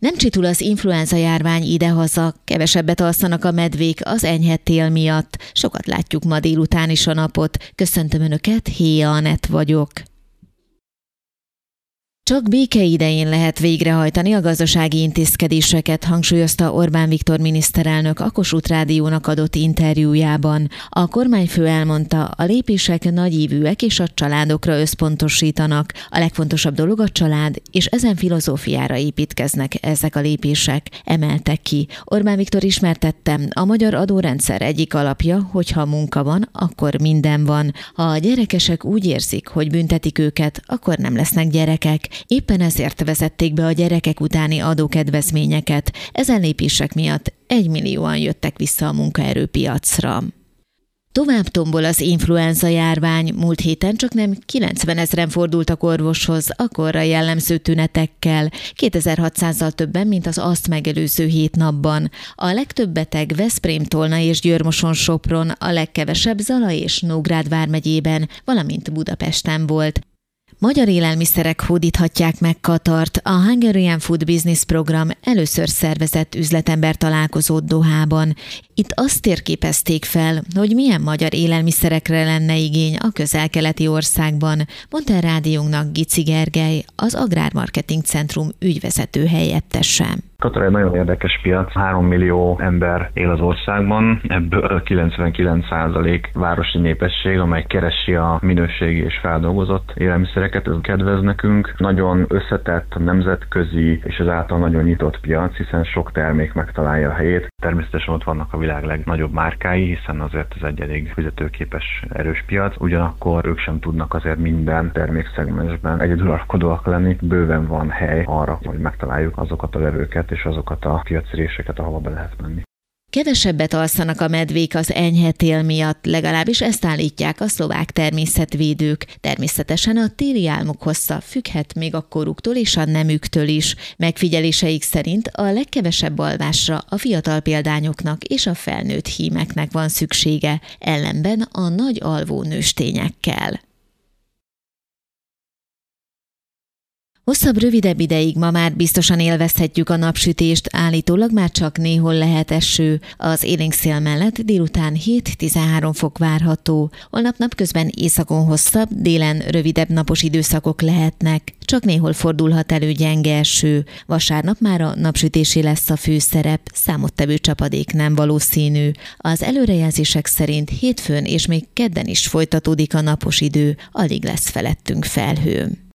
Nem csitul az influenza járvány idehaza, kevesebbet alszanak a medvék az enyhe tél miatt. Sokat látjuk ma délután is a napot. Köszöntöm Önöket, Héja Anett vagyok. Csak béke idején lehet végrehajtani a gazdasági intézkedéseket, hangsúlyozta Orbán Viktor miniszterelnök a Kossuth Rádiónak adott interjújában. A kormányfő elmondta, a lépések nagyívűek és a családokra összpontosítanak. A legfontosabb dolog a család, és ezen filozófiára építkeznek ezek a lépések, emeltek ki. Orbán Viktor ismertette, a magyar adórendszer egyik alapja, hogyha munka van, akkor minden van. Ha a gyerekesek úgy érzik, hogy büntetik őket, akkor nem lesznek gyerekek. Éppen ezért vezették be a gyerekek utáni adókedvezményeket. Ezen lépések miatt 1 millióan jöttek vissza a munkaerőpiacra. Tovább tombol az influenza járvány. Múlt héten csaknem 90 000 fordultak orvoshoz a korra jellemző tünetekkel, 2600-zal többen, mint az azt megelőző 7 napban. A legtöbb beteg Veszprém, Tolna és Győr-Moson-Sopron, a legkevesebb Zala és Nógrád vármegyében, valamint Budapesten volt. Magyar élelmiszerek hódíthatják meg Katart. A Hungarian Food Business program először szervezett üzletember találkozót Dohában. Itt azt térképezték fel, hogy milyen magyar élelmiszerekre lenne igény a közel-keleti országban, mondta a rádiónknak Gici Gergely, az Agrármarketing Centrum ügyvezető helyettese. Katar egy nagyon érdekes piac, 3 millió ember él az országban, ebből 99% városi népesség, amely keresi a minőségi és feldolgozott élelmiszereket, ez kedvez nekünk. Nagyon összetett, nemzetközi és ezáltal nagyon nyitott piac, hiszen sok termék megtalálja a helyét. Természetesen ott vannak a világ legnagyobb márkái, hiszen azért ez egy elég fizetőképes, erős piac, ugyanakkor ők sem tudnak azért minden termékszegmensben egyedülalkodóak lenni. Bőven van hely arra, hogy megtaláljuk azokat a vevőket és azokat a piacréseket, ahova be lehet menni. Kevesebbet alszanak a medvék az enyhe tél miatt, legalábbis ezt állítják a szlovák természetvédők. Természetesen a téli álmok hossza függhet még a koruktól és a nemüktől is. Megfigyeléseik szerint a legkevesebb alvásra a fiatal példányoknak és a felnőtt hímeknek van szüksége, ellenben a nagy alvó nőstényekkel. Hosszabb, rövidebb ideig ma már biztosan élvezhetjük a napsütést, állítólag már csak néhol lehet eső. Az élénk szél mellett délután 7-13 fok várható. Holnap napközben északon hosszabb, délen rövidebb napos időszakok lehetnek. Csak néhol fordulhat elő gyenge eső. Vasárnap már a napsütésé lesz a főszerep, számottevő csapadék nem valószínű. Az előrejelzések szerint hétfőn és még kedden is folytatódik a napos idő, alig lesz felettünk felhő.